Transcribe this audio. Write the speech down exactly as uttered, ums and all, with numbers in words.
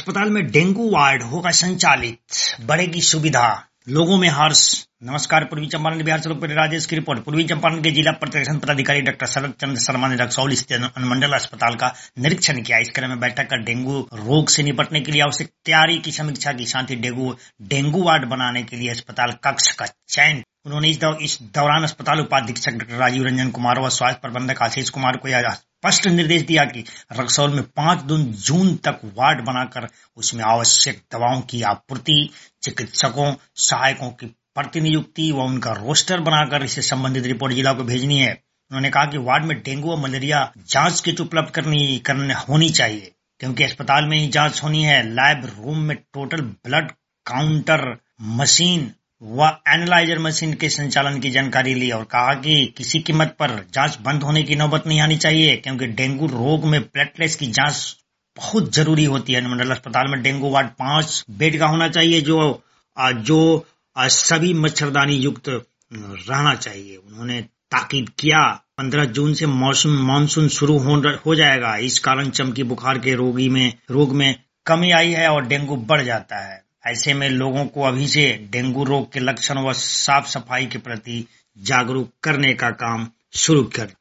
अस्पताल में dengue ward होगा संचालित, बढ़ेगी सुविधा, लोगों में हर्ष। नमस्कार, पूर्वी चंपारण बिहार से लोकप्रिय राजेश की रिपोर्ट। पूर्वी चंपारण के जिला प्रतिरक्षण पदाधिकारी डॉक्टर शरद चंद्र शर्मा ने रक्सौल स्थित अनुमंडल अस्पताल का निरीक्षण किया। इस क्रम में बैठक कर डेंगू रोग से निपटने के लिए आवश्यक तैयारी की समीक्षा की, साथ ही डेंगू डेंगू वार्ड बनाने के लिए अस्पताल कक्ष का चयन। उन्होंने इस, दौ, इस दौरान अस्पताल उपाधीक्षक डॉक्टर राजीव रंजन कुमार व स्वास्थ्य प्रबंधक आशीष कुमार को यह स्पष्ट निर्देश दिया कि रक्सौल में पांच जून तक वार्ड बनाकर उसमें आवश्यक दवाओं की आपूर्ति, चिकित्सकों, सहायकों की प्रतिनियुक्ति व उनका रोस्टर बनाकर इससे संबंधित रिपोर्ट जिला को भेजनी है। उन्होंने कहा कि वार्ड में डेंगू और मलेरिया जांच किट उपलब्ध करनी करने होनी चाहिए, क्योंकि अस्पताल में ही जांच होनी है। लैब रूम में टोटल ब्लड काउंटर मशीन व एनालाइजर मशीन के संचालन की जानकारी ली और कहा कि किसी कीमत पर जांच बंद होने की नौबत नहीं आनी चाहिए, क्योंकि डेंगू रोग में प्लेटलेट्स की जांच बहुत जरूरी होती है। अनुमंडल अस्पताल में डेंगू वार्ड पांच बेड का होना चाहिए, जो जो सभी मच्छरदानी युक्त रहना चाहिए। उन्होंने ताकीद किया, पंद्रह जून से मौसम मानसून शुरू हो, हो जाएगा। इस कारण चमकी बुखार के रोगी में रोग में कमी आई है और डेंगू बढ़ जाता है। ऐसे में लोगों को अभी से डेंगू रोग के लक्षण व साफ सफाई के प्रति जागरूक करने का काम शुरू कर